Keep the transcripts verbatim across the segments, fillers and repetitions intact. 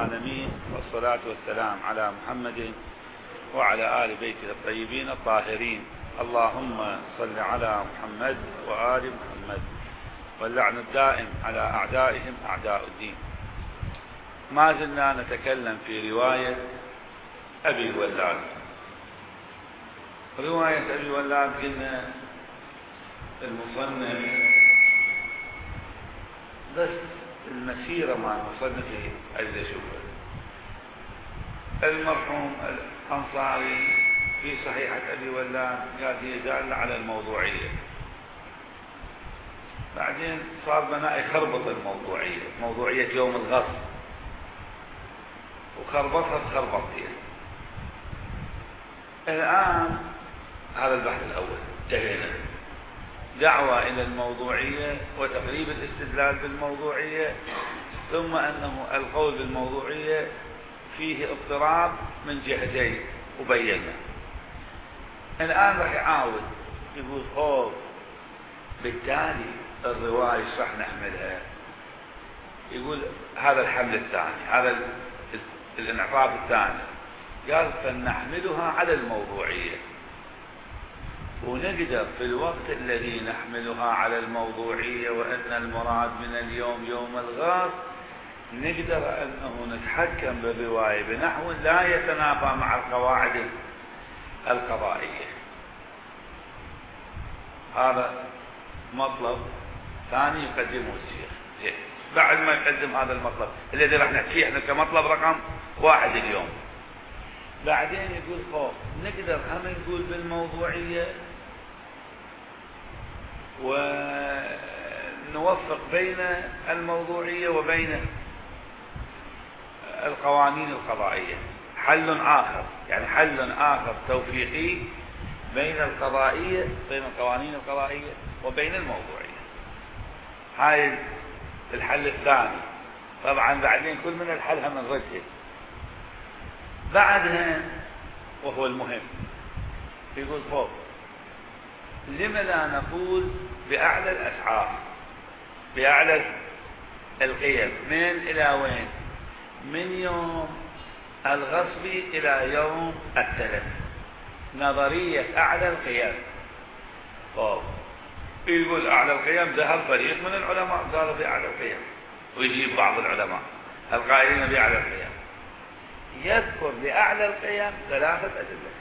العالمين، والصلاة والسلام على محمد وعلى آل بيته الطيبين الطاهرين. اللهم صل على محمد وآل محمد، واللعن الدائم على أعدائهم أعداء الدين. ما زلنا نتكلم في رواية أبي ولاد. رواية أبي ولاد قلنا المصنف بس المسيرة مع المصنف اللي شوفه المرحوم الأنصاري في صحيحة أبي ولاد قال هي دالة على الموضوعية. بعدين صار بنا يخربط الموضوعية، موضوعية يوم الغصب، وخربطها بخربطتين. الآن هذا البحث الأول انتهينا، دعوة إلى الموضوعية وتقريب الاستدلال بالموضوعية، ثم أنه القول بالموضوعية فيه اضطراب من جهتين وبينا. الآن راح يعاود يقول خوف بالتالي الرواية راح نحملها. يقول هذا الحمل الثاني، هذا الانعطاف الثاني، قال فلنحملها على الموضوعية، ونقدر في الوقت الذي نحملها على الموضوعية وأن المراد من اليوم يوم الغاص نقدر أنه نتحكم بالرواية بنحو لا يتنافى مع القواعد القضائية. هذا مطلب ثاني يقدمه الشيخ. بعد ما يقدم هذا المطلب الذي راح نحكيه احنا كمطلب رقم واحد اليوم، بعدين يقول خوف نقدر هم نقول بالموضوعية ونوفق بين الموضوعية وبين القوانين القضائية، حل آخر، يعني حل آخر توفيقي بين القضائية، بين القوانين القضائية وبين الموضوعية. هاي الحل الثاني. طبعا بعدين كل من الحل هم نرجل. بعدها وهو المهم يقول فوق لما لا نقول بأعلى الأسعار، بأعلى القيم، من إلى وين؟ من يوم الغصب إلى يوم التلف، نظرية أعلى القيم. فوق يقول أعلى القيم، ذهب فريق من العلماء قالوا بأعلى القيم، ويجيب بعض العلماء القائلين بأعلى القيم يذكر لأعلى القيم ثلاثة أدلة،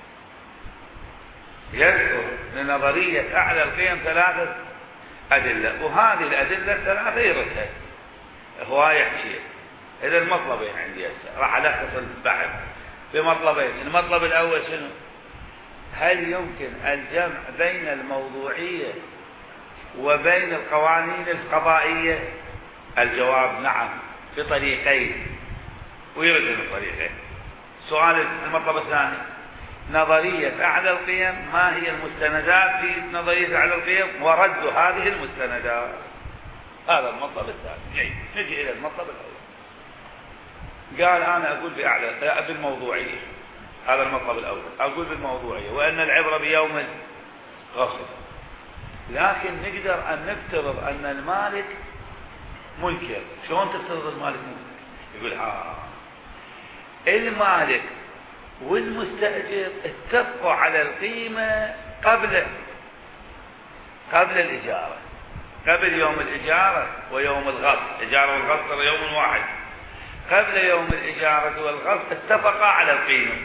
يذكر لنظرية أعلى القيم ثلاثة أدلة، وهذه الأدلة الثلاثة يردها هو يحكي. إذا المطلبين عندي هسه راح ألخص البحث بمطلبين. المطلب الأول شنو؟ هل يمكن الجمع بين الموضوعية وبين القوانين القضائية؟ الجواب نعم بطريقين، ويرد الطريقين. سؤال المطلب الثاني نظرية أعلى القيم، ما هي المستندات في نظرية أعلى القيم ورد هذه المستندات؟ هذا المطلب الثاني. جيد، نجي إلى المطلب الأول. قال أنا أقول بأعلى بالموضوعية، هذا المطلب الأول، أقول بالموضوعية وأن العبرة بيوم الغصب، لكن نقدر أن نفترض أن المالك منكر. شلون تفترض المالك منكر؟ يقول ها المالك والمستأجر اتفقوا على القيمة قبل قبل الإجارة، قبل يوم الإجارة ويوم الغصب. إجارة والغصب ترى يوم واحد. قبل يوم الإجارة والغصب اتفقا على القيمة،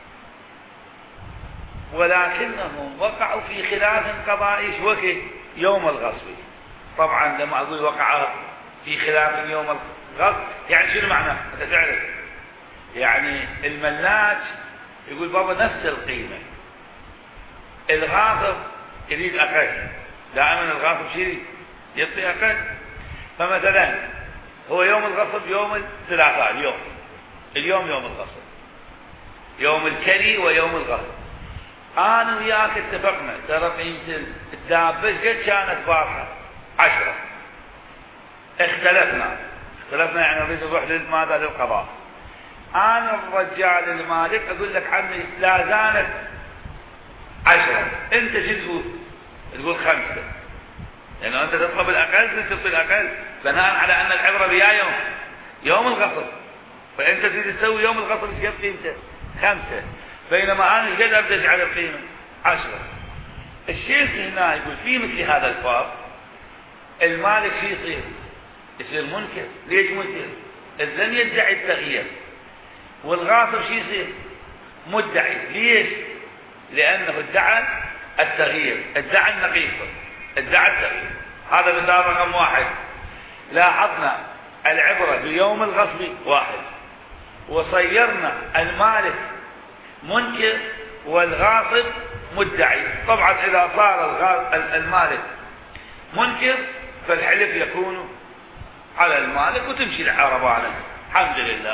ولكنهم وقعوا في خلاف قضائي وقت يوم الغصب. طبعا لما أقول وقع في خلاف يوم الغصب يعني شنو معناه؟ أنت تعرف يعني الملاك يقول بابا نفس القيمة، الغاصب يريد أقل، دائما الغاصب شيء يعطي أقل. فمثلا هو يوم الغصب يوم الثلاثاء، اليوم اليوم يوم الغصب، يوم الكري ويوم الغصب. أنا وياك اتفقنا ترى قيمة الدابة ايش قد كانت بارحة؟ عشرة. اختلفنا اختلفنا يعني نريد نروح لماذا؟ للقضاء. أنا الرجال المالك أقول لك عمي لا زالت عشرة، أنت شو تقول؟ تقول خمسة، لأنه يعني أنت تطلب الأقل، تعطي الأقل بناء على أن العبرة بيا يوم يوم الغصب. فانت تريد تسوي يوم الغصب ايش قد قيمته؟ خمسة، بينما انا ايش قد ابدأ على القيمة؟ عشرة. الشيخ هنا يقول في مثل هذا الفرق المالك شو يصير؟ يصير منكر. ليش منكر؟ الذن يدعي التغيير، والغاصب شو يصير؟ مدعي. ليش؟ لأنه ادعى التغيير، ادعى النقيصة، ادعى التغيير. هذا مثال رقم واحد. لاحظنا العبرة بيوم الغصب واحد، وصيرنا المالك منكر والغاصب مدعي. طبعا إذا صار المالك منكر فالحلف يكون على المالك وتمشي العربانة. الحمد لله.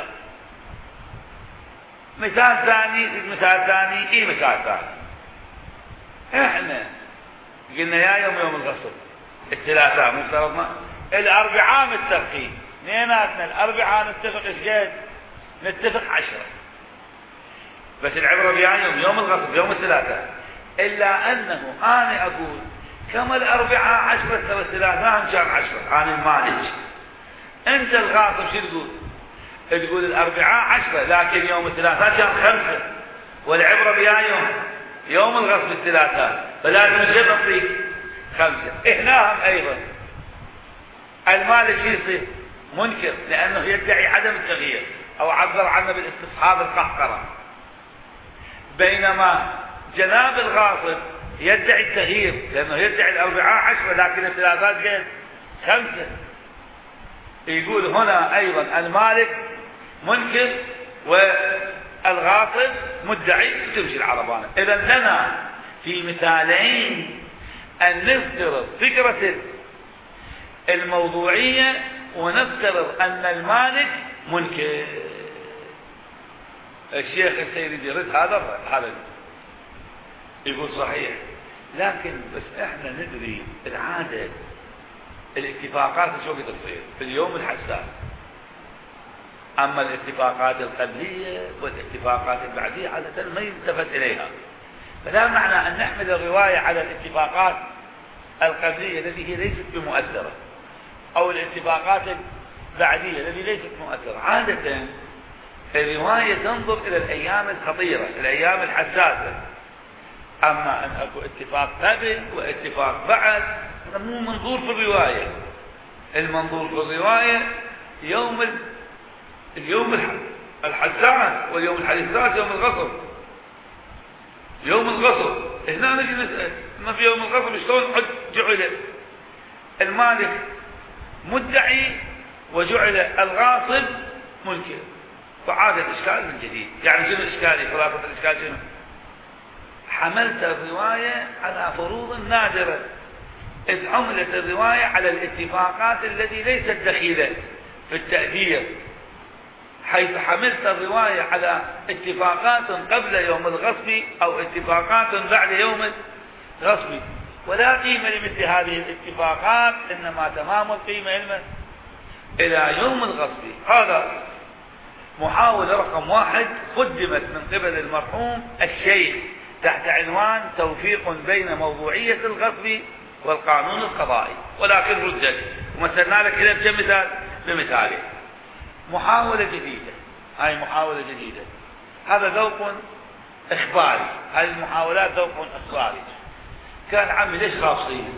مثال ثاني، مثال ثاني ايه مثال ثاني. احنا قلنا يا يوم يوم الغصب الثلاثاء مو افترضنا الاربعاء متفقين، اثنيناتنا الاربعاء نتفق ايش قد؟ نتفق عشرة. بس العبرة بيان يوم يوم الغصب يوم الثلاثاء، الا انه انا اقول كما الاربعاء عشرة ترى الثلاثاء كان عشرة، انا المالك. انت الغاصب شو تقول؟ تقول الاربعاء عشرة لكن يوم الثلاثاء كان خمسة، والعبرة بيا يوم يوم الغصب الثلاثاء، فلازم ايش نعطيك؟ خمسة. هناهم ايضا المالك شو يصير؟ منكر، لانه يدعي عدم التغيير او عبر عنه بالاستصحاب القهقرة، بينما جناب الغاصب يدعي التغيير لانه يدعي الاربعاء عشرة لكن الثلاثاء قد؟ خمسة. يقول هنا ايضا المالك منكر والغاصب مدعي، تمشي العربانة. اذا لنا في مثالين ان نفترض فكرة الموضوعية ونفترض ان المالك منكر. الشيخ السيري يرد هذا هذا يقول صحيح، لكن بس احنا ندري العادة الاتفاقات شو قد تصير في اليوم الحساس، اما الاتفاقات القبلية والاتفاقات البعدية عادة ما يلتفت اليها. فلا معنى ان نحمل الرواية على الاتفاقات القبلية التي هي ليست بمؤثرة او الاتفاقات البعدية التي ليست مؤثرة. عادة الرواية تنظر الى الايام الخطيرة، الايام الحساسة. اما ان اكو اتفاق قبل واتفاق بعد هذا مو منظور في الرواية. المنظور في الرواية يوم ال... اليوم الحساس، واليوم الحساس يوم الغصب. يوم الغصب هنا نجي نسأل ما في يوم الغصب شلون جعل المالك مدعي وجعل الغاصب منكر؟ فعاد الاشكال من جديد. يعني شنو الاشكال؟ خلاصة الاشكال شنو؟ حملت الرواية على فروض نادرة، إذ حملت الرواية على الاتفاقات التي ليست دخيلة في التأثير، حيث حملت الرواية على اتفاقات قبل يوم الغصب أو اتفاقات بعد يوم الغصب، ولا قيمة لمثل هذه الاتفاقات، إنما تمام القيمة علما إلى يوم الغصب. هذا محاولة رقم واحد قدمت من قبل المرحوم الشيخ تحت عنوان توفيق بين موضوعية الغصب والقانون القضائي، ولكن ردت ومثلنا لك إلى بكم مثال؟ بمثالين. محاولة جديدة، هاي محاولة جديدة، هذا ذوق إخباري، هذه المحاولات ذوق إخباري. كان عمي ليش خاصين؟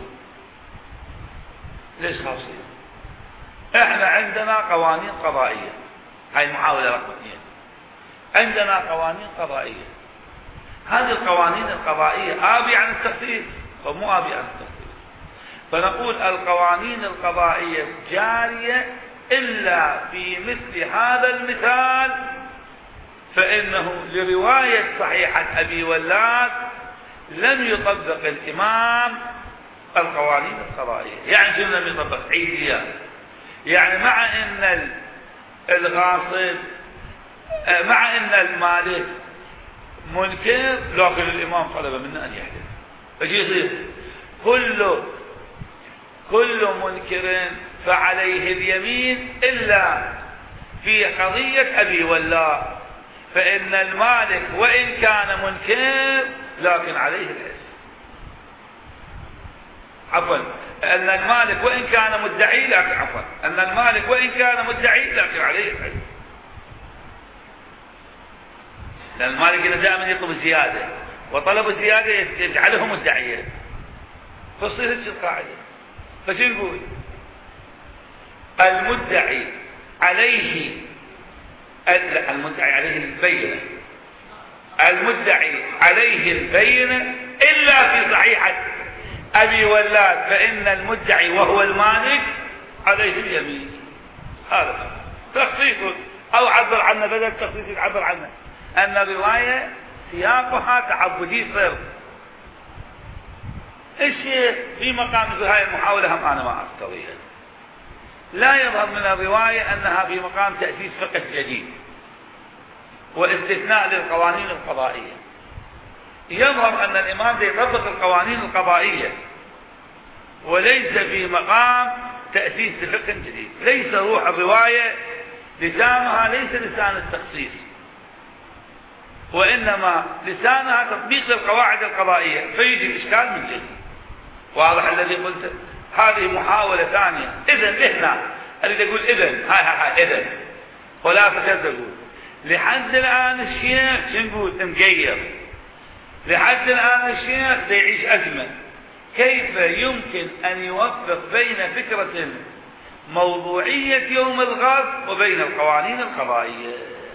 ليش خاصين؟ احنا عندنا قوانين قضائية، هاي المحاولة رقم اثنين. عندنا قوانين قضائية، هذه القوانين القضائية آبي عن التخصيص أو مو آبي عن التخصيص، فنقول القوانين القضائية جارية إلا في مثل هذا المثال، فإنه لرواية صحيحة أبي ولاد لم يطبق الإمام القوانين القضائية. يعني شنو لم يطبق؟ عيدية. يعني مع أن الغاصب مع أن المالك منكر لكن الإمام طلب منا أن يحلف، ايش يصير؟ كل كل منكر فعليه اليمين إلا في قضية أبي ولا، فإن المالك وإن كان منكر لكن عليه الحلف. عفوا أن المالك وإن كان مدعي لكن عفوا أن المالك وإن كان مدعي لكن عليه الحلف. لأن المالك دائما يطلب الزيادة، وطلب الزيادة يجعله مدعيا، فتصير هيك القاعدة. فشو نقول؟ المدعي عليه المدعي عليه البينة المدعي عليه البينة إلا في صحيحة أبي ولاد، فإن المدعي وهو المالك عليه اليمين. هذا تخصيص، أو عبر عنه بدل تخصيص عبر عنه أن الرواية سياقها تعبدي صرف. الشيخ في مقام في هاي المحاولة هم أنا ما أقتضيها، لا يظهر من الرواية أنها في مقام تأسيس فقه جديد واستثناء للقوانين القضائية. يظهر أن الإمام يطبق القوانين القضائية وليس في مقام تأسيس لفقه جديد. ليس روح الرواية لسانها ليس لسان التخصيص، وإنما لسانها تطبيق للقواعد القضائية، فيجي الإشكال من جديد. واضح الذي قلته؟ هذه محاولة ثانية. إذن هنا أريد أقول إذن هاي هاي هاي إذن ولا تكاد أقول لحد الآن الشيخ شو نقول مقير. لحد الآن الشيخ يعيش أزمة، كيف يمكن أن يوفق بين فكرة موضوعية يوم الغد وبين القوانين القضائية.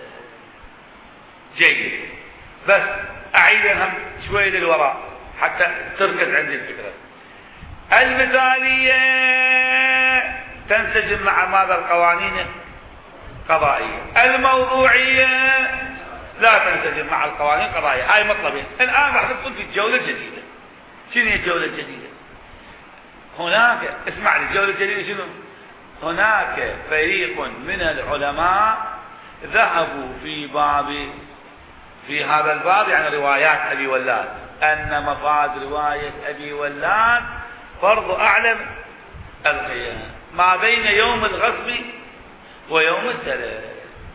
جيد، بس أعيدها شوي للوراء حتى تركز عندي الفكرة. المثالية تنسجم مع ماذا؟ القوانين القضائية. الموضوعية لا تنسجم مع القوانين القضائية. هاي مطلبين. الآن راح ندخل في الجولة الجديدة. شنو هي الجولة الجديدة؟ هناك اسمع لي، الجولة الجديدة شنو؟ هناك فريق من العلماء ذهبوا في باب في هذا الباب، يعني روايات أبي ولاد، أن مفاد رواية أبي ولاد فرض أعلم القيام ما بين يوم الغصب ويوم التلف.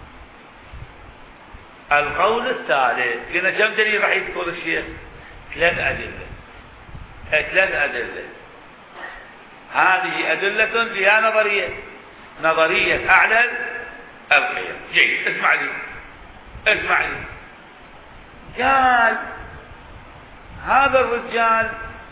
القول الثالث قلنا كم دليل راح يذكر الشيخ؟ ثلاث أدلة. ثلاث أدلة. هذه أدلة فيها نظرية، نظرية أعلى القيام. جيد، اسمع لي اسمع لي. قال هذا الرجال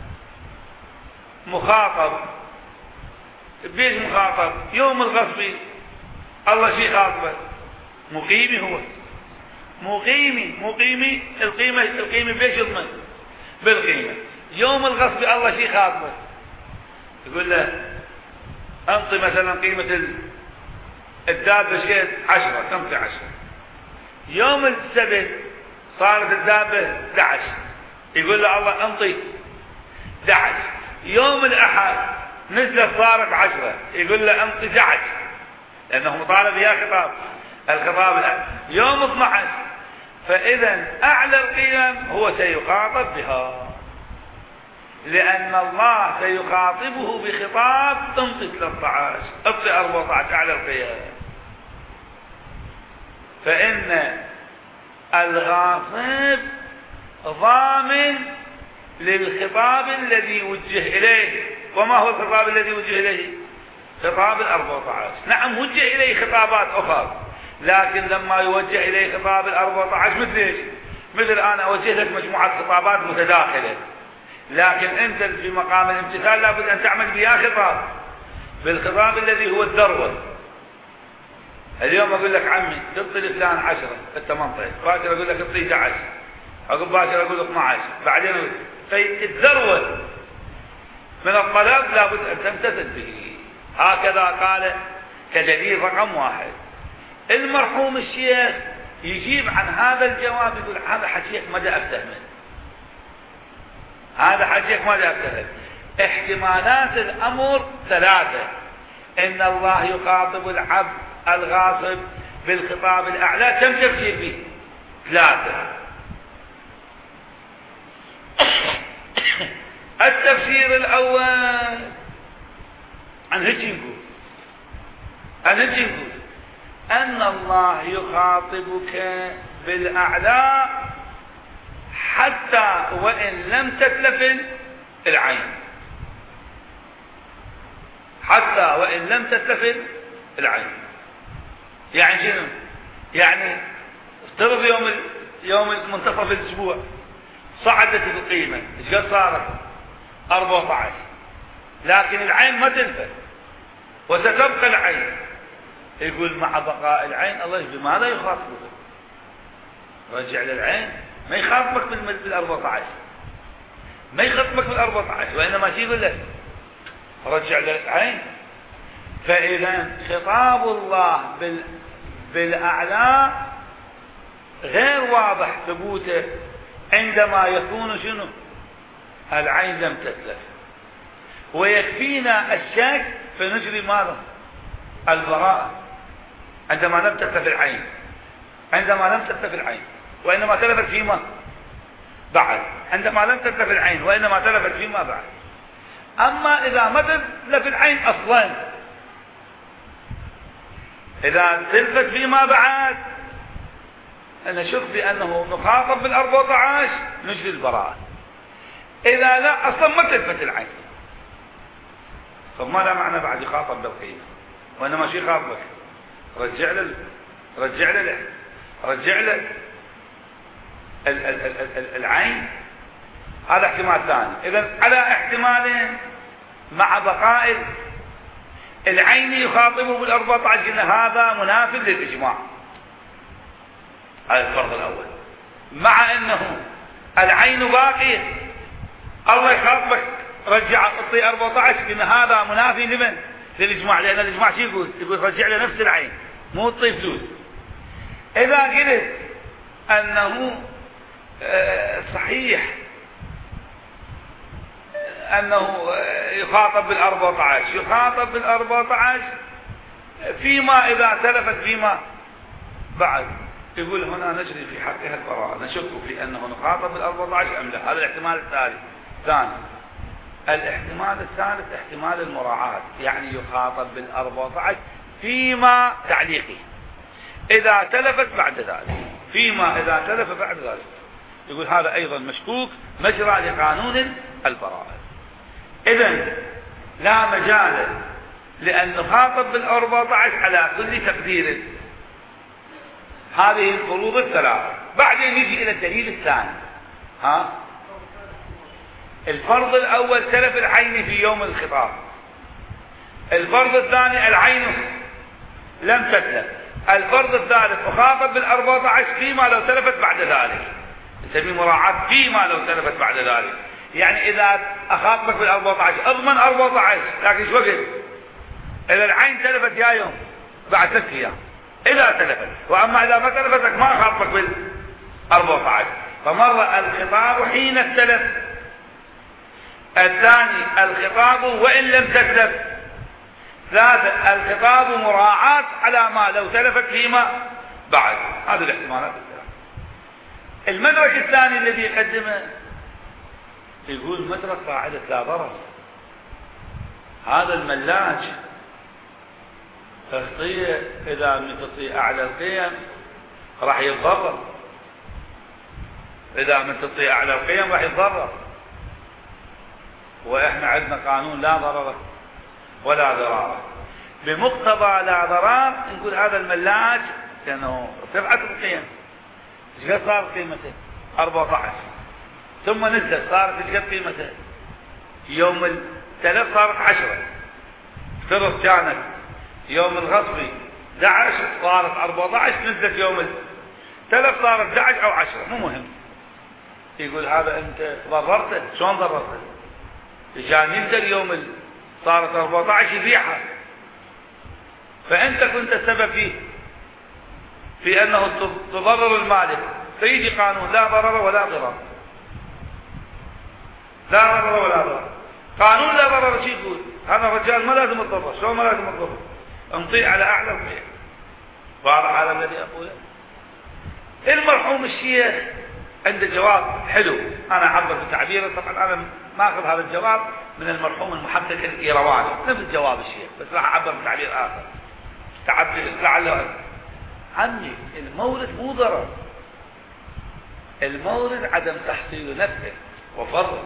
مخاطب. بيش مخاطب؟ يوم الغصب الله شي خاطبه، مقيمي هو مقيمي مقيمي القيمة القيمة بيش يضمن؟ بالقيمة. يوم الغصب الله شي خاطبه، يقول له انطي مثلا قيمة الدابة شقد عشرة، تنطي عشرة. يوم السبت صارت الدابة احد عشر، يقول له الله انطي احد عشر. يوم الأحد نزلت صارت عشرة، يقول له انطي احد عشر، لأنه مطالب بها خطاب الخطاب الآن. يوم اثني عشر، فإذا أعلى القيم هو سيخاطب بها، لأن الله سيخاطبه بخطاب انطي ثلاثة عشر، انطي أربعة عشر أعلى القيم. فإن الغاصب ضامن للخطاب الذي وجه إليه. وما هو الخطاب الذي وجه إليه؟ خطاب الأربعة عشر. نعم وجه إليه خطابات أخرى، لكن لما يوجه إليه خطاب الأربعة عشر مثل إيش؟ مثل أنا أوجه لك مجموعة خطابات متداخلة، لكن أنت في مقام الامتثال لابد أن تعمل بها خطاب، بالخطاب الذي هو الذروة. اليوم أقول لك عمي تبطي لفلان عشرة، أنت منطقة، باكر أقول لك اعطيه احد عشر، عقب باكر أقول اثني عشر، بعدين فالذروة من الطلب لابد أن تمتثل به. هكذا قال كدليل رقم واحد. المرحوم الشيخ يجيب عن هذا الجواب، يقول هذا حكيك ماذا أفتهمه، هذا حكيك ماذا أفتهمه. احتمالات الأمر ثلاثة: إن الله يخاطب العبد الغاصب بالخطاب الأعلى. كم تفسير به؟ ثلاثة. التفسير الأول عن هيك نقول عن هيك نقول أن الله يخاطبك بالأعلى حتى وإن لم تتلف العين، حتى وإن لم تتلف العين. يعني شنو؟ يعني افترض يوم يوم منتصف الاسبوع صعدت القيمة، ايش قد صارت؟ أربعة عشر، لكن العين ما تنفذ وستبقى العين. يقول مع بقاء العين الله يجزي، ماذا يخاطبك؟ رجع للعين، ما يخاطبك بالأربعة عشر، ما يخاطبك بالأربعة عشر، وإنما شيء يقول لك رجع للعين. فإذا خطاب الله بال بالأعلى غير واضح ثبوته عندما يكون شنو؟ العين لم تتلف، ويكفينا الشك فنجري ماذا؟ البراءة عندما لم تتلف العين، عندما لم تتلف العين وإنما تلفت فيما بعد، عندما لم تتلف العين وإنما تلفت فيما بعد. أما إذا ما تتلف العين أصلا، إذا تلفت فيما بعد نشك بأنه نخاطب بالأربعة عشر نجري البراءة. إذا لا أصلا ما تلفت العين، فما لا معنى بعد يخاطب بالقيمة، وإنما شو يخاطبك؟ رجع له رجع له رجع له العين. هذا احتمال ثاني. إذا على احتمالين مع بقاء العين يخاطبه بالأربعة عشر، قلنا هذا منافذ للإجماع. هذا الفرض الأول. مع أنه العين باقية الله يخاطبك رجع اعطي أربعة عشر، قلنا هذا منافي لمن؟ للإجماع، لأن الإجماع شو يقول؟ يقول رجع له نفس العين مو تعطي فلوس. إذا قلت أنه صحيح أنه يخاطب بالأربعة عشر، يخاطب بالأربعة عشر فيما إذا تلفت فيما بعد، يقول هنا نجري في حقها البراءة، نشك في أنه نخاطب بالأربعة عشر أم لا. هذا الاحتمال الثالث. ثاني الاحتمال الثالث احتمال المراعاة، يعني يخاطب بالأربعة عشر فيما تعليقه إذا تلفت بعد ذلك، فيما إذا تلف بعد ذلك، يقول هذا أيضا مشكوك مجرى لقانون البراءة. إذن لا مجال لأن نخاطب بالأربعة عشر على كل تقدير. هذه الفروض الثلاثة. بعدين يجي إلى الدليل الثاني. ها؟ الفرض الأول تلف العين في يوم الخطاب، الفرض الثاني العين لم تتلف، الفرض الثالث أخاطب بالأربعة عشر فيما لو تلفت بعد ذلك، نسميه مراعاة فيما لو تلفت بعد ذلك. يعني إذا أخاطبك بالأربعة عشر أضمن أربعة عشر، لكن شو وقت؟ إذا العين تلفت يا يوم بعد ثلاث أيام إذا تلفت، وأما إذا ما تلفتك ما أخاطبك بالأربعة عشر. فمرة الخطاب حين التلف، الثاني الخطاب وإن لم تتلف، ثالث الخطاب مراعاة على ما لو تلفت فيما بعد. هذه الاحتمالات الثلاثة. المدرك الثاني الذي يقدمه يقول مدرك قاعدة لا ضرر. هذا الملاج تخطيه إذا من تطيع أعلى القيم راح يتضرر، إذا من تطيع أعلى القيم راح يتضرر، وإحنا عندنا قانون لا ضرر ولا ضرار. بمقتضى لا ضرار نقول هذا الملاج لأنه ارتفعت القيم. ايش قد صار قيمته؟ أربعة عشر، ثم نزلت صارت ايش قد قيمته؟ يوم التلف صارت عشرة، افترض كانت يوم الغصب أحد عشر صارت أربعة عشر، نزلت يوم التلف صارت أحد عشر أو عشرة، مو مهم. يقول هذا أنت ضررته. شلون ضررته؟ عشان يقدر يوم صارت أربعة عشر يبيعها، فأنت كنت السبب فيه في أنه تضرر المالك، فيجي قانون لا ضرر ولا ضرار. لا ضرر ولا ضرار. قانون لا ضرر شو يقول؟ هذا الرجال ما لازم يتضرر. شلون ما لازم يتضرر؟ انطيه على أعلى القيم. واضح هذا الذي أقوله؟ المرحوم الشيخ عنده جواب حلو، أنا أعبر بتعبيره، طبعا أنا ما أخذ هذا الجواب من المرحوم المحقق الإيرواني، نفس جواب الشيخ، بس راح أعبر بتعبير آخر. تعبير لعله عمي المورد مو ضرر، المورد عدم تحصيل نفعه وفضل.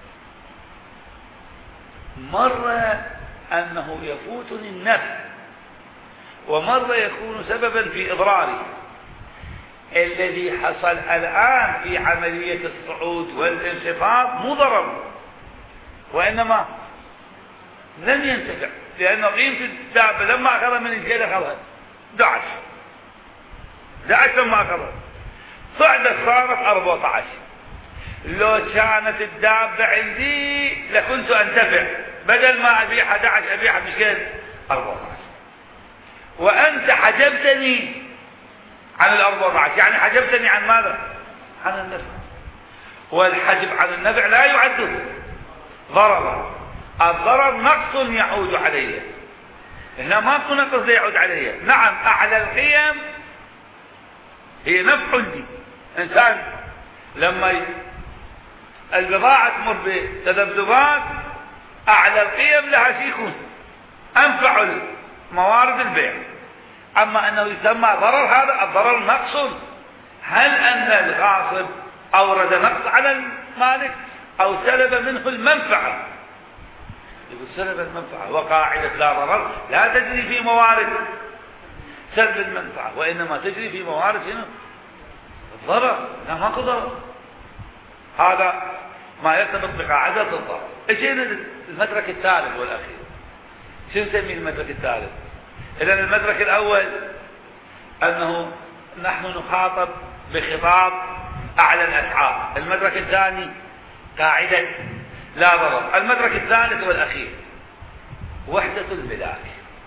مرة أنه يفوتني النفع، ومرة يكون سببا في إضراري. الذي حصل الآن في عملية الصعود والانخفاض مو ضرر، وإنما لم ينتفع، لأن قيمة الدابة لما أخذها من الجيل أخذها دعش دعش لما أخذها صعدت صارت أربعة عشر. لو كانت الدابة عندي لكنت أنتفع، بدل ما أبيعها دعش أبيعها بشكل أربعة عشر، وأنت حجبتني عن الأربعة عشر، يعني حجبتني عن ماذا؟ عن النفع، والحجب عن النفع لا يعد ضررا، الضرر نقص يعود علي، هنا ماكو نقص لا يعود علي. نعم أعلى القيم هي نفع لي، إنسان لما البضاعة تمر بتذبذبات أعلى القيم لها شيء يكون أنفع موارد البيع، أما أنه يسمى ضرر هذا الضرر نقص. هل أن الغاصب أورد نقص على المالك أو سلب منه المنفعة؟ يقول سلب المنفعة، وقاعدة لا ضرر لا تجري في موارد سلب المنفعة، وإنما تجري في موارد هنا الضرر، لا ماكو ضرر. هذا ما يرتبط بقاعدة الضرر. ايش المدرك الثالث والأخير؟ شو نسميه المدرك الثالث؟ إذا المدرك الأول أنه نحن نخاطب بخطاب أعلى الأسعار، المدرك الثاني قاعدة لا ضرر، المدرك الثالث والأخير وحدة الملاك.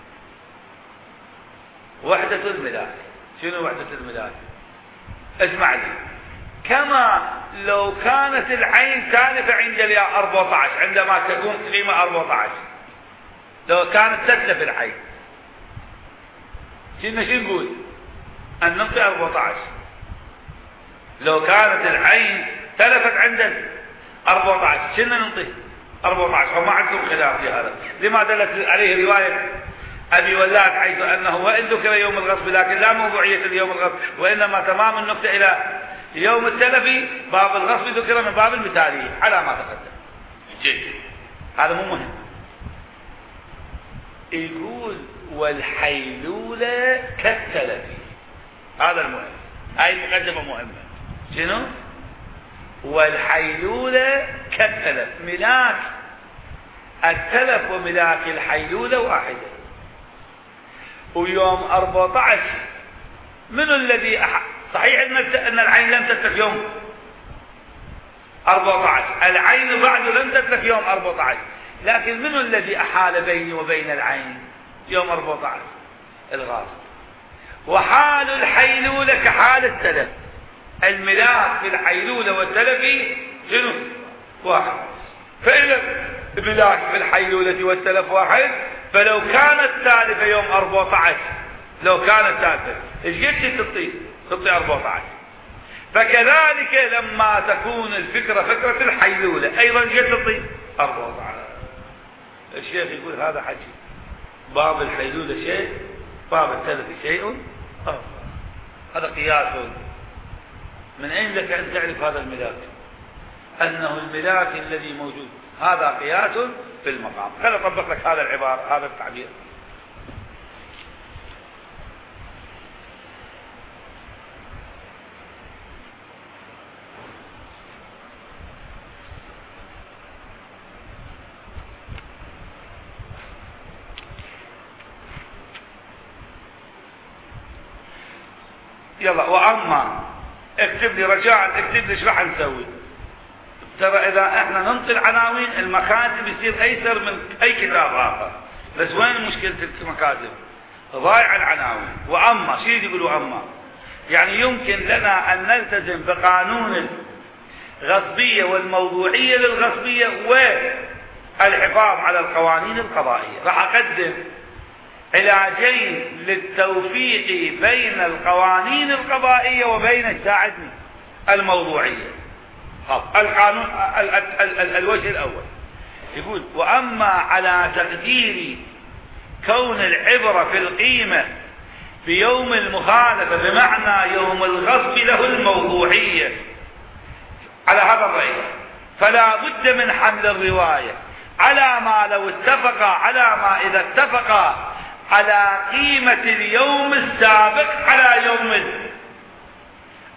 وحدة الملاك شنو وحدة الملاك؟ اسمع لي، كما لو كانت العين تالفة عند الياء أربعة عشر، عندما تكون قيمة أربعة عشر، لو كانت تتلف العين كنا شو نقول؟ أن ننطي أربعة عشر. لو كانت العين تلفت عند أربعة عشر كنا ننطي أربعة عشر، وما عندكم خلاف في هذا، لما دلت عليه رواية أبي ولاد حيث أنه وإن ذكر يوم الغصب لكن لا موضوعية اليوم الغصب، وإنما تمام النقطة إلى يوم التلف، باب الغصب ذكر من باب المثالية على ما تقدم. جيد، هذا مو مهم. يقول والحيلولة كالتلف، هذا المهم، هاي المقدمة مهمة. شنو؟ والحيلولة كالتلف، ملاك التلف وملاك الحيلولة واحدة. ويوم أربعة عشر من الذي أح... صحيح أن العين لم تتلف يوم أربعة عشر، العين بعد لم تتلف يوم أربعة عشر، لكن من الذي أحال بيني وبين العين يوم أربعة عشر؟ الغاصب. وحال الحيلولة كحال التلف، الملاك في الحيلولة والتلف شنو؟ واحد. فإذا الملاك في الحيلولة والتلف واحد، فلو كانت تالفة يوم أربعة عشر، لو كانت تالفة ايش قد تعطي؟ تعطي أربعة عشر. فكذلك لما تكون الفكرة فكرة الحيلولة أيضا قد تعطي أربعة عشر. الشيخ يقول هذا حكي، باب الحيلولة شيء، باب التلف شيء آخر. هذا قياس. من أين لك أن تعرف هذا الملاك؟ أنه الملاك الذي موجود، هذا قياس في المقام. خليني أطبق لك هذا العبارة، هذا التعبير. يلا، وأما اكتب لي رجاء، اكتب لي ايش راح نسوي. ترى اذا احنا ننطي العناوين المكاتب يصير ايسر من اي كتاب اخر، بس وين مشكلة المكاتب؟ ضايع العناوين. واما شو يقول واما؟ يعني يمكن لنا ان نلتزم بقانون الغصبية والموضوعية للغصبية والحفاظ على القوانين القضائية. راح اقدم علاجين للتوفيق بين القوانين القضائية وبين ساعدني الموضوعية. القانون ال ال ال ال الوجه الأول يقول وأما على تقدير كون العبرة في القيمة بيوم المخالفة بمعنى يوم الغصب له الموضوعية، على هذا الرأي فلا بد من حمل الرواية على ما لو اتفق على ما إذا اتفق على قيمة اليوم السابق على يوم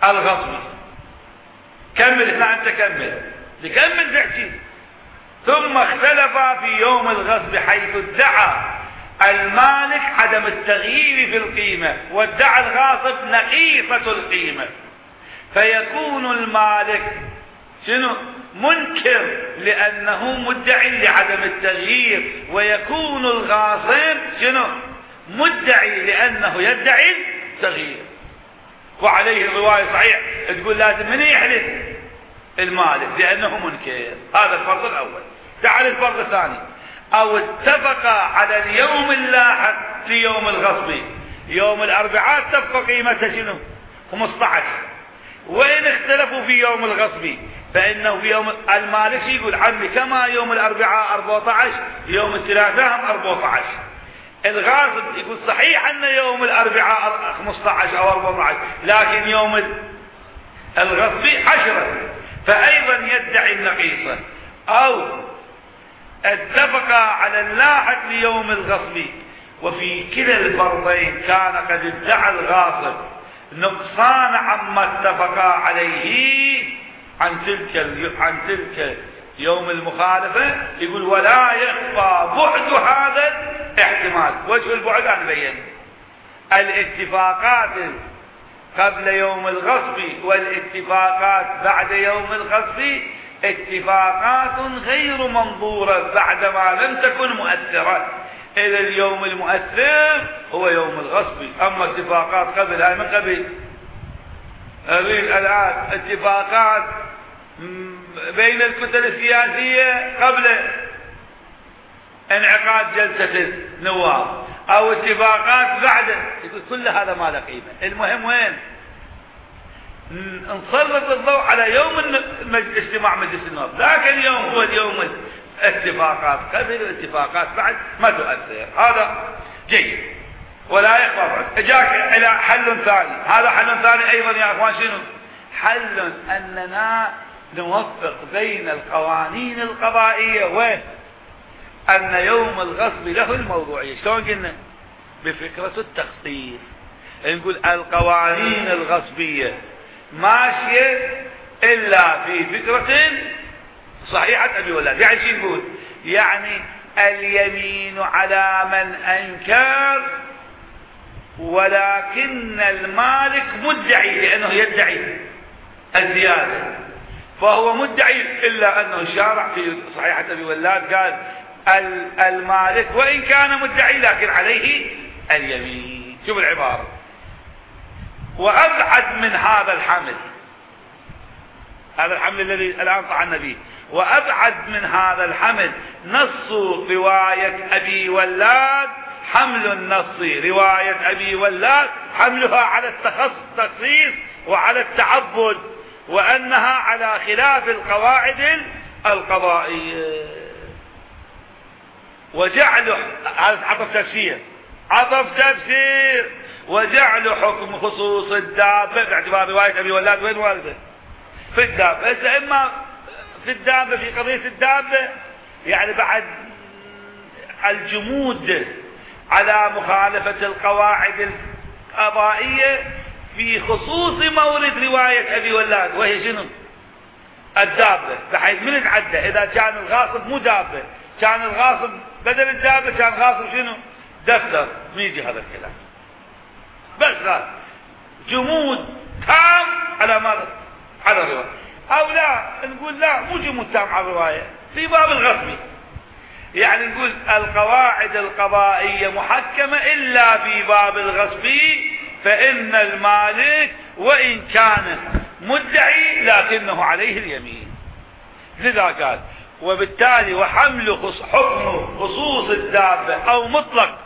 الغصب. كمل هنا أنت كمل لكمل تحكي. ثم اختلفا في يوم الغصب حيث ادعى المالك عدم التغيير في القيمة وادعى الغاصب نقيصة القيمة، فيكون المالك شنو منكر لأنه مدعي لعدم التغيير، ويكون الغاصب شنو مدعي لأنه يدعي التغيير. وعليه الرواية صحيح تقول لازم من يحلف المالك لأنه منكر. هذا الفرض الأول. تعال الفرض الثاني. أو اتفق على اليوم اللاحق ليوم الغصب. يوم الأربعاء اتفق قيمته شنو خمسة عشر، وإن اختلفوا في يوم الغصب فإنه في يوم المالك يقول عمي كما يوم الأربعاء أربعة عشر يوم الثلاثاء هم أربعة عشر. الغاصب يقول صحيح أن يوم الأربعاء خمسة عشر أو أربعة عشر لكن يوم الغصب عشرة، فأيضا يدعي النقيصة. أو اتفق على اللاحق ليوم الغصب وفي كلا الفرضين كان قد ادعى الغاصب نقصان عما اتفقا عليه عن تلك عن تلك يوم المخالفة. يقول ولا يخفى بعد هذا الاحتمال. وجه البعد أنا بين الاتفاقات قبل يوم الغصب والاتفاقات بعد يوم الغصب اتفاقات غير منظورة بعدما لم تكن مؤثرة. إلى اليوم المؤثر هو يوم الغصب. أما اتفاقات قبل هاي من قبل أريد الآن اتفاقات بين الكتل السياسية قبل انعقاد جلسة النواب أو اتفاقات بعد، يقول كل هذا ما له قيمة. المهم وين نسلط الضوء على يوم اجتماع مجلس النواب. ذاك اليوم هو اليوم اتفاقات قبل واتفاقات بعد ما تؤثر. هذا جيد ولا يخفى بعد. اجاك الى حل ثاني. هذا حل ثاني ايضا يا اخوان. شنو حل؟ اننا نوفق بين القوانين القضائية وين ان يوم الغصب له الموضوعية. شلون قلنا؟ بفكرة التخصيص. نقول القوانين الغصبية ماشية الا في فكرة صحيحة ابي ولاد. يعني شو نقول؟ يعني اليمين على من انكر ولكن المالك مدعي لانه يدعي الزيادة، فهو مدعي الا انه الشارع في صحيحة ابي ولاد قال المالك وان كان مدعي لكن عليه اليمين. شوف العبارة. وابعد من هذا الحمل، هذا الحمل الذي الان طعنا به، وابعد من هذا الحمل نص رواية ابي ولاد حمل النص رواية ابي ولاد حملها على التخصيص وعلى التعبد، وانها على خلاف القواعد القضائية. وجعل هذا عطف تفسير عطف تفسير وجعل حكم خصوص الدابة باعتبار رواية ابي ولاد وين وارده؟ في الدابة. إذا إما في الدابة في قضية الدابة يعني بعد الجمود على مخالفة القواعد القضائية في خصوص مورد رواية أبي ولاد وهي شنو؟ الدابة، بحيث من تعدى إذا كان الغاصب مو دابة، كان الغاصب بدل الدابة كان غاصب شنو؟ دفتر. ما يجي هذا الكلام. بس هذا جمود تام على ماذا؟ على الرواية. أو لا نقول لا مو جمود تام على الرواية في باب الغصب. يعني نقول القواعد القضائية محكمة إلا في باب الغصب، فإن المالك وإن كان مدعي لكنه عليه اليمين. لذا قال وبالتالي وحمل حكم خصوص الدابة أو مطلق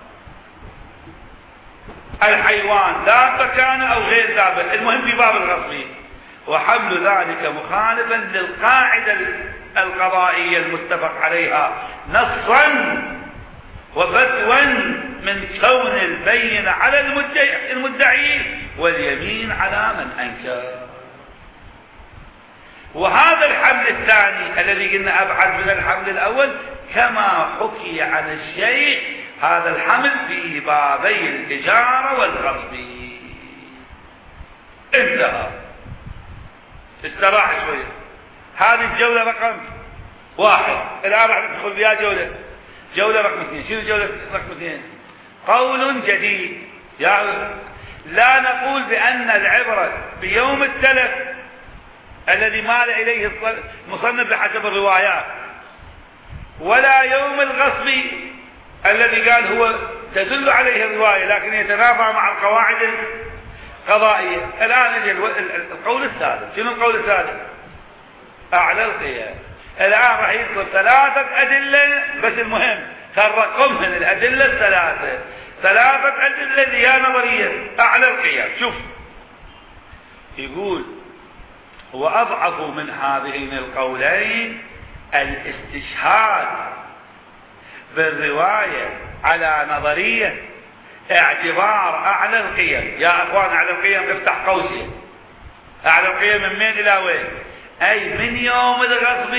الحيوان دابة كان أو غير دابة، المهم في باب الغصب، وحمل ذلك مخالفا للقاعدة القضائية المتفق عليها نصا وفتوى من كون البين على المدعي, المدعي واليمين على من أنكر. وهذا الحمل الثاني الذي قلنا أبعد من الحمل الأول كما حكي عن الشيخ، هذا الحمل في بابي الإجارة والغصب. انتهى. استراح شوية. هذه الجولة رقم واحد. الآن راح ندخل فيها جولة جولة رقم اثنين. شنو جولة رقم اثنين؟ قول جديد. يعني لا نقول بأن العبرة بيوم التلف الذي مال إليه المصنف بحسب الروايات، ولا يوم الغصب الذي قال هو تدل عليه الرواية لكن يتنافى مع القواعد القضائية. الآن يجي القول الثالث. شنو القول الثالث؟ أعلى القيام. الآن راح يذكر ثلاثة أدلة، بس المهم خرقهم من الأدلة الثلاثة، ثلاثة أدلة اللي هي نظرية أعلى القيام. شوف يقول وأضعف من هذين القولين الاستشهاد بالرواية على نظرية اعتبار أعلى القيم. يا أخوان أعلى القيم افتح قوسين. أعلى القيم من مين إلى وين؟ أي من يوم الغصب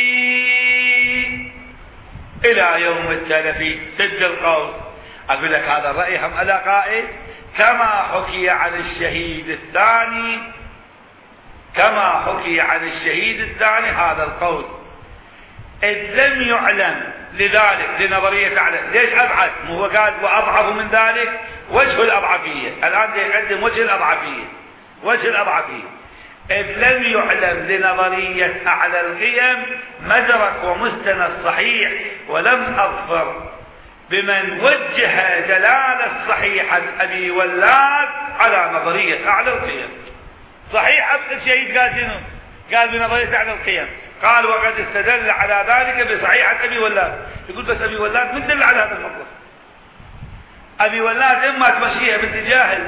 إلى يوم التلف. سد القوس. أقول لك هذا الرأي هم على قائل كما حكي عن الشهيد الثاني كما حكي عن الشهيد الثاني هذا القول إذ لم يعلم لذلك لنظرية أعلى. ليش أبعد؟ هو قال وأضعف من ذلك وجه الأضعفية. الآن يقدم وجه الأضعفية. وجه الأضعفية إذ لم يعلم لنظرية أعلى القيم مدرك ومستند صحيح، ولم أظفر بمن وجه دلالة صحيحة أبي ولاد على نظرية أعلى القيم. صحيح الشهيد قال شنو؟ قال بنظرية أعلى القيم. قال وقد استدل على ذلك بصحيحة أبي ولاد. يقول بس أبي ولاد من دل على هذا المطلب؟ أبي ولاد إما تمشيها باتجاه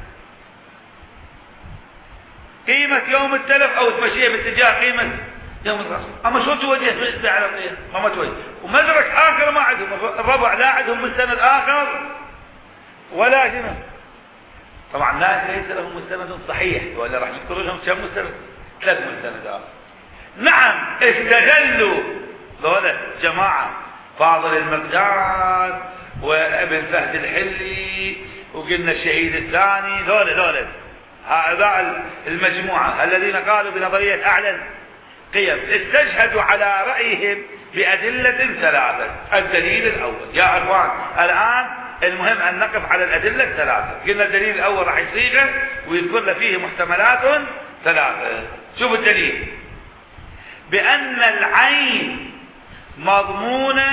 قيمة يوم التلف أو تمشيها باتجاه قيمة يوم الغصب. أما شو توجه بأعلى القيم؟ ما توجه. ومدرك آخر ما عندهم الربع، لا عندهم مستند آخر ولا شنو. طبعا لا ليس لهم مستند صحيح، ولا راح يذكروا لهم كم مستند؟ ثلاث مستند آخر. نعم استدلوا ذولا جماعة فاضل المقداد وابن فهد الحلي وقلنا الشهيد الثاني، ذولا ذولا هؤلاء المجموعة الذين قالوا بنظرية أعلى قيم استشهدوا على رأيهم بأدلة ثلاثة. الدليل الأول يا أخوان الآن المهم أن نقف على الأدلة الثلاثة. قلنا الدليل الأول راح يصيغه ويذكر له فيه محتملات ثلاثة. شوف الدليل بأن العين مضمونة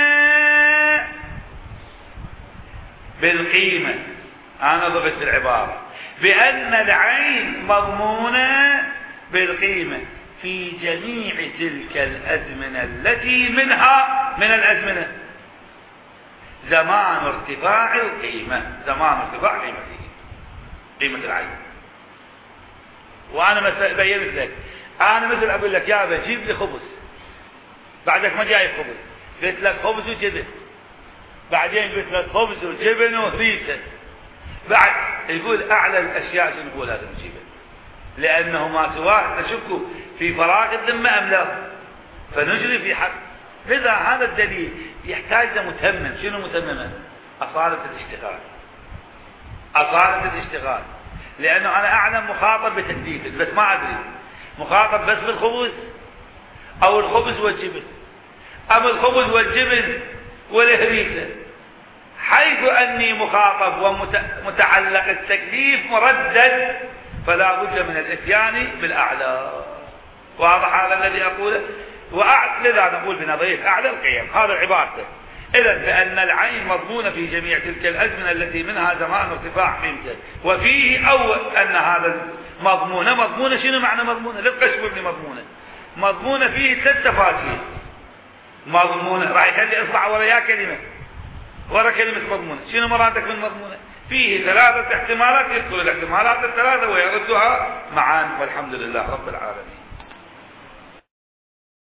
بالقيمة. أنا ضبط العبارة بأن العين مضمونة بالقيمة في جميع تلك الأزمنة التي منها من الأزمنة زمان ارتفاع القيمة. زمان ارتفاع قيمته قيمة العين. وأنا مثل بينت لك أنا مثل أقول لك يا أبا جيب لي خبز، بعدك ما جايب خبز، قلت لك خبز وجبن، بعدين قلت لك خبز وجبن وهريسة، بعد يقول أعلى الأشياء شنو هو لازم نجيبه، لأنه ما سواء نشك في فراغ الذمة أم لا، فنجري في حق. لذا هذا الدليل يحتاج لمتمم. شنو متممه؟ أصالة الاشتغال. أصالة الاشتغال، لأنه أنا أعلم مخاطب بتكليف بس ما أدري مخاطب بس بالخبز أو الخبز والجبن أم الخبز والجبن والهريسة، حيث أني مخاطب ومتعلق التكليف مردد فلا بد من الاتيان بالأعلى. واضح هذا الذي أقوله؟ لذا نقول بنظرية أعلى القيم. هذا عبارته. إذن بأن العين مضمونة في جميع تلك الأزمنة التي منها زمان ارتفاع قيمته، وفيه أو أن هذا مضمونة مضمونة شنو معنى مضمونة؟ لا تقشوا ابن مضمونة. مضمونة فيه ثلاث تفاصيل. مضمونة راح يخلي إصبع وراء كلمة ورا كلمة مضمونة. شنو مرادك من مضمونة؟ فيه ثلاثة احتمالات، يذكر الاحتمالات الثلاثة ويردها معا، والحمد لله رب العالمين.